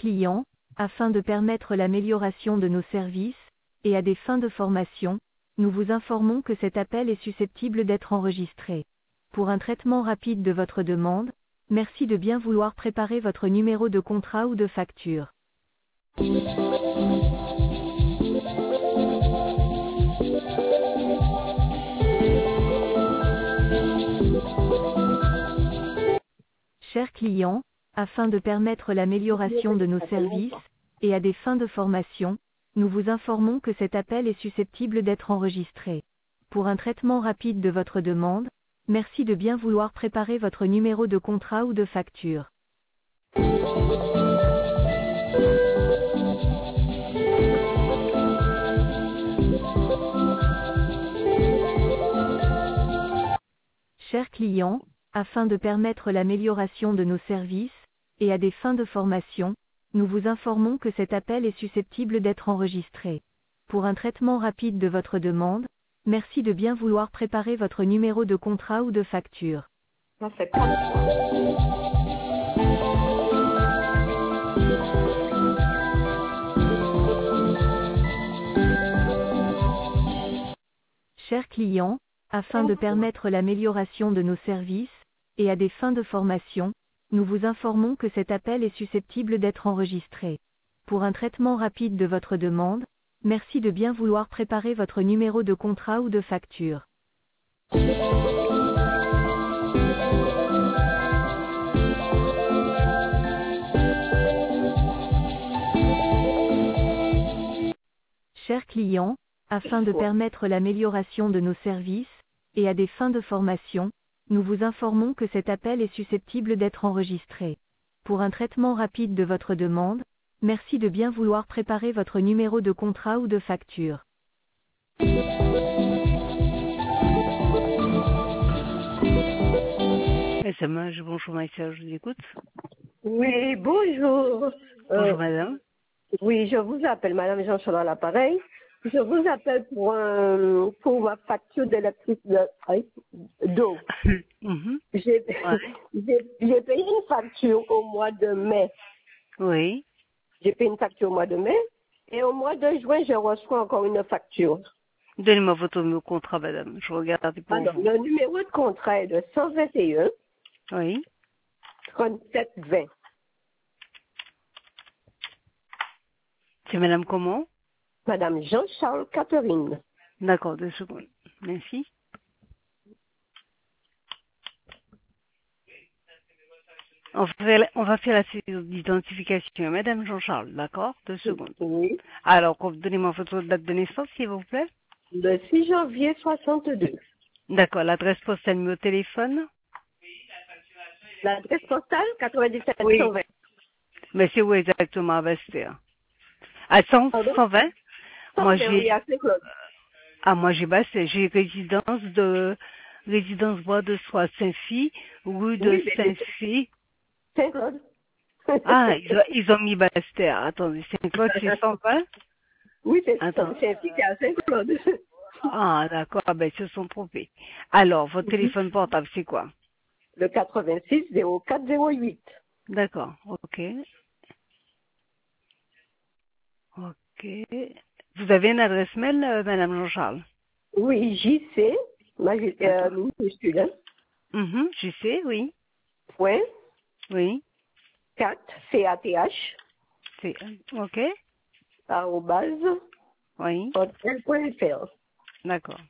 client, afin de permettre l'amélioration de nos services, et à des fins de formation, nous vous informons que cet appel est susceptible d'être enregistré. Pour un traitement rapide de votre demande, merci de bien vouloir préparer votre numéro de contrat ou de facture. Chers clients, afin de permettre l'amélioration de nos services, et à des fins de formation, nous vous informons que cet appel est susceptible d'être enregistré. Pour un traitement rapide de votre demande, merci de bien vouloir préparer votre numéro de contrat ou de facture. Chers clients, afin de permettre l'amélioration de nos services, et à des fins de formation, nous vous informons que cet appel est susceptible d'être enregistré. Pour un traitement rapide de votre demande, merci de bien vouloir préparer votre numéro de contrat ou de facture. Ça fait pas. Chers clients, afin de permettre l'amélioration de nos services, et à des fins de formation, nous vous informons que cet appel est susceptible d'être enregistré. Pour un traitement rapide de votre demande, merci de bien vouloir préparer votre numéro de contrat ou de facture. Chers clients, afin de permettre l'amélioration de nos services, et à des fins de formation, nous vous informons que cet appel est susceptible d'être enregistré. Pour un traitement rapide de votre demande, merci de bien vouloir préparer votre numéro de contrat ou de facture. SMH, bonjour Maïssa, je vous écoute. Oui, bonjour. Bonjour madame. Oui, je vous appelle Madame Jean-Charles à l'appareil. Je vous appelle pour ma facture d'électricité d'eau. Mhm. J'ai Ouais. j'ai payé une facture au mois de mai. Oui. J'ai payé une facture au mois de mai. Et au mois de juin, je reçois encore une facture. Donnez-moi votre numéro de contrat madame, je regarde pour Alors, vous. le numéro de contrat est de 121 Oui. 37 20. C'est madame comment? Madame Jean-Charles Catherine. D'accord, 2 secondes. Merci. On va faire la série d'identification. Madame Jean-Charles, d'accord? 2 secondes. Oui. Alors, donnez-moi votre date de naissance, s'il vous plaît. Le 6 janvier 62. D'accord, l'adresse postale, numéro de téléphone. L'adresse postale 97 Oui. 120. Mais c'est où exactement à Bastia? À 100, Pardon? 120? Moi, 120, oui, j'ai, à Saint-Claude. moi, j'ai Bastia. J'ai résidence Bois de Soie Saint-Phi, rue de Oui, mais c'est Saint-Phi. Saint-Claude. Ah, ils ont mis Bastia. Attendez, Saint-Claude, c'est 120? Oui, c'est Attends. c'est à Saint-Claude. Ah, d'accord, ah, ben, ils se sont trompés. Alors, votre téléphone portable, c'est quoi? Le 86 04 08. D'accord, ok. Ok. Vous avez une adresse mail, Madame Jean-Charles? Oui, JC, Attends. minuscule, hein, Je sais, oui. point Oui. 4, CATH, C'est, ok. arrobase, Oui. hotmail.fr. D'accord.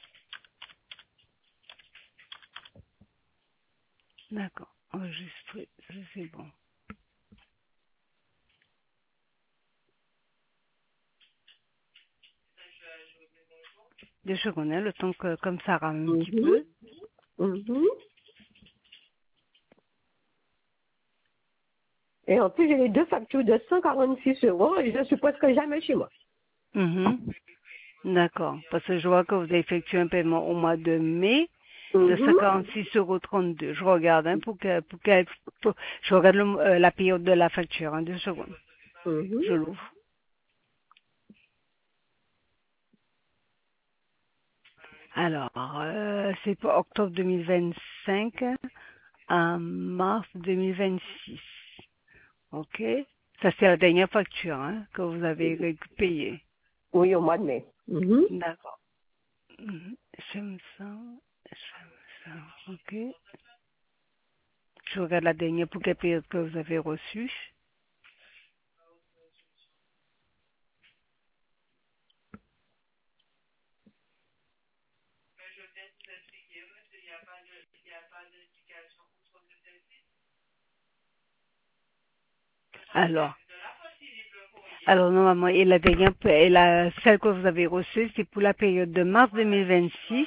D'accord. Enregistré, ça, c'est bon. Deux secondes, hein, le temps que, comme ça rame un petit Mhm. peu. Mhm. Et en plus, j'ai les deux factures de 146 euros et je suis presque jamais chez moi. Mhm. D'accord. Parce que je vois que vous avez effectué un paiement au mois de mai de Mhm. 56,32 €. Je regarde, hein, je regarde la période de la facture, hein, 2 secondes. Mhm. Je l'ouvre. Alors, c'est pour octobre 2025 à mars 2026. Ok. Ça, c'est la dernière facture, hein, que vous avez payée. Oui, au mois de mai. Mhm. D'accord. J'aime ça. Ok. Je regarde la dernière pour quelle période que vous avez reçue. Alors, normalement, et la dernière, celle que vous avez reçue, c'est pour la période de mars 2026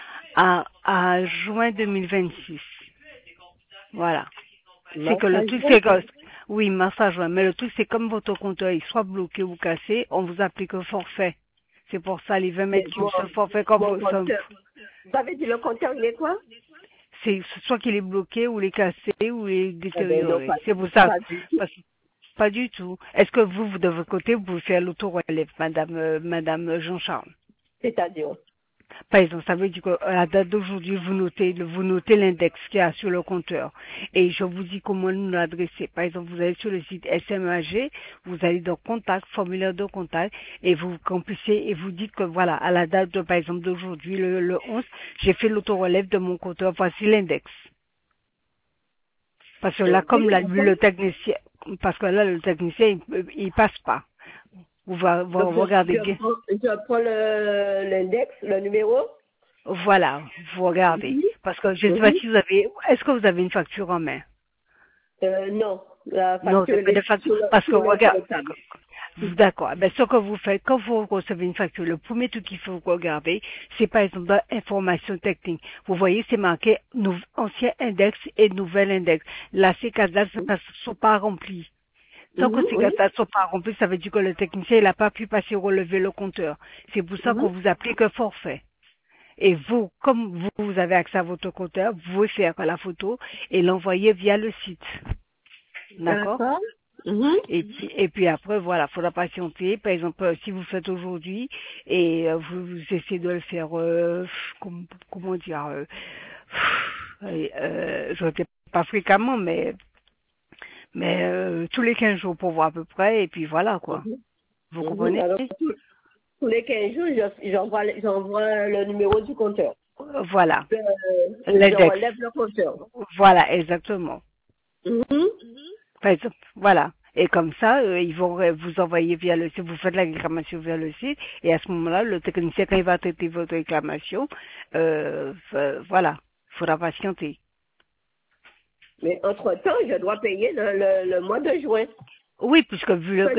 à juin 2026. Voilà. C'est que le truc, c'est que, oui, mars à juin, mais le truc, c'est comme votre compteur, il soit bloqué ou cassé, on vous applique un forfait. C'est pour ça, les 20 mètres cubes, ce forfait, comme Mon compteur. Vous avez dit le compteur, il est quoi? c'est soit qu'il est bloqué ou il est cassé ou il est Non, détérioré. pas, C'est pour ça. pas du tout. Pas du tout. Est-ce que vous, de votre côté, vous pouvez faire l'autorelève, madame Jean-Charles? C'est-à-dire, Par exemple, ça veut dire qu'à la date d'aujourd'hui, vous notez l'index qu'il y a sur le compteur. Et je vous dis comment nous l'adresser. Par exemple, vous allez sur le site SMAG, vous allez dans contact, formulaire de contact, et vous remplissez et vous dites que voilà, à la date de, par exemple, d'aujourd'hui, le 11, j'ai fait l'autorelève de mon compteur, voici l'index. Parce que là, comme le technicien, parce que là, le technicien, il passe pas. Vous regardez bien. Je prends l'index, le numéro. Voilà, vous regardez. Parce que je ne sais pas si vous avez, est-ce que vous avez une facture en main? Non, la Non, facture, c'est pas de facture. Parce que regarde, table. d'accord. Ben, ce que vous faites, quand vous recevez une facture, le premier truc qu'il faut regarder, c'est par exemple dans information technique. Vous voyez, c'est marqué ancien index et nouvel index. Là, ces cases-là ne sont pas remplies. Tant que ces cases-là ne sont pas remplies, ça veut dire que le technicien n'a pas pu passer relever le compteur. C'est pour ça qu'on vous applique un forfait. Et vous, comme vous avez accès à votre compteur, vous pouvez faire la photo et l'envoyer via le site. D'accord? Et puis après, voilà, faudra patienter. Par exemple, si vous faites aujourd'hui et vous essayez de le faire, comment dire, je ne sais pas fréquemment, mais tous les 15 jours pour voir à peu près, et puis voilà, quoi. Vous comprenez? Alors, tous les 15 jours, j'envoie le numéro du compteur. Voilà. Je L'index. relève le compteur. Voilà, exactement. Par exemple, voilà. Et comme ça, ils vont vous envoyer via le site, vous faites la réclamation via le site, et à ce moment-là, le technicien, quand il va traiter votre réclamation, voilà, il faudra patienter. Mais entre-temps, je dois payer le mois de juin. Oui, puisque vu le...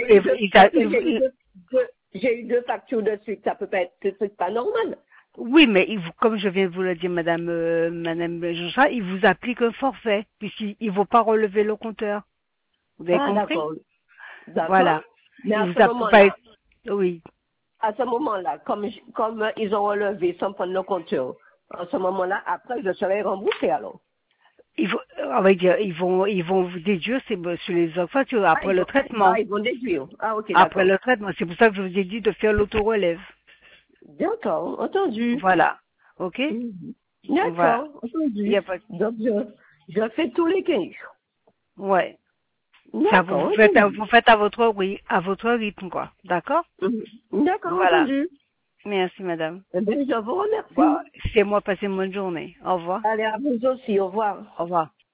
J'ai eu deux factures de suite, ça peut pas être, c'est pas normal. Oui, mais comme je viens de vous le dire, madame Jean-Charles, il vous applique un forfait, puisqu'il ne va pas relever le compteur. Vous avez compris? D'accord. Voilà. Mais à ce moment-là, oui. À ce moment-là, comme ils ont relevé sans prendre le compteur, à ce moment-là, après, je serai remboursé alors. On va dire, ils vont vous déduire sur les autres factures après le traitement. Ils vont déduire. Ah, ok, après le traitement. C'est pour ça que je vous ai dit de faire l'autorelève. D'accord, entendu. Voilà. Ok? D'accord, voilà. entendu. Donc, je fais tous les 15 jours. Ouais. Ça, vous faites à votre rythme, quoi. D'accord? D'accord, voilà. entendu. Merci, madame. Eh bien, je vous remercie. Bon, c'est moi, passez une bonne journée. Au revoir. Allez, à vous aussi, au revoir. Au revoir.